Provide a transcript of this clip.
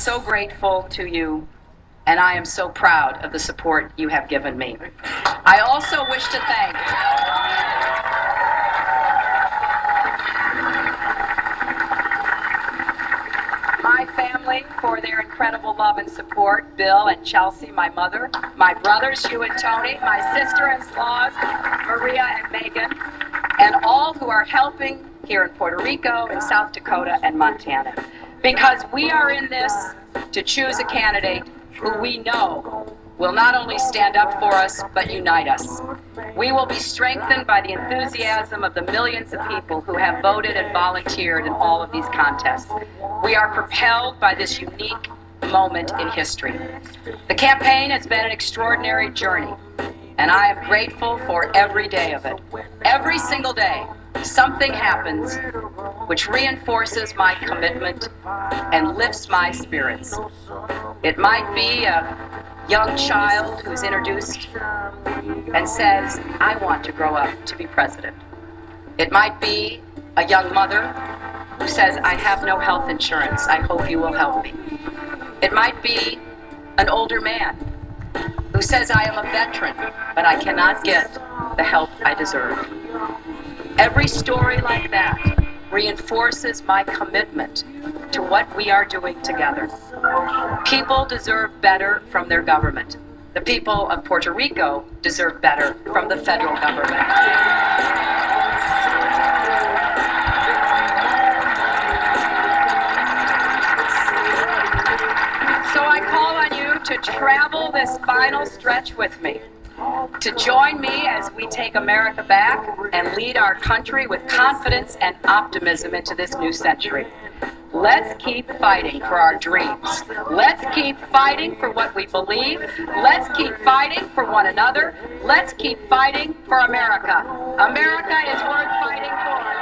so grateful to you, and I am so proud of the support you have given me. I also wish to thank my family for their incredible love and support, Bill and Chelsea, my mother, my brothers, Hugh and Tony, my sister-in-laws, Maria and Megan, and all who are helping here in Puerto Rico, in South Dakota, and Montana. Because we are in this to choose a candidate who we know will not only stand up for us, but unite us. We will be strengthened by the enthusiasm of the millions of people who have voted and volunteered in all of these contests. We are propelled by this unique moment in history. The campaign has been an extraordinary journey, and I am grateful for every day of it. Every single day, something happens which reinforces my commitment and lifts my spirits. It might be a young child who's introduced and says, I want to grow up to be president. It might be a young mother who says, I have no health insurance. I hope you will help me. It might be an older man who says, I am a veteran, but I cannot get the help I deserve. Every story like that reinforces my commitment to what we are doing together. People deserve better from their government. The people of Puerto Rico deserve better from the federal government. So I call on you to travel this final stretch with me, to join me as we take America back and lead our country with confidence and optimism into this new century. Let's keep fighting for our dreams. Let's keep fighting for what we believe. Let's keep fighting for one another. Let's keep fighting for America. America is worth fighting for.